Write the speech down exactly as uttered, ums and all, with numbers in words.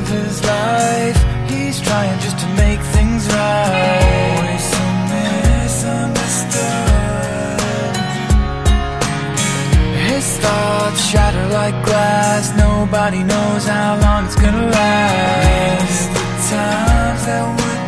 live his life. He's trying just to make things right. Always so misunderstood. His thoughts shatter like glass. Nobody knows how long it's gonna last. The times that would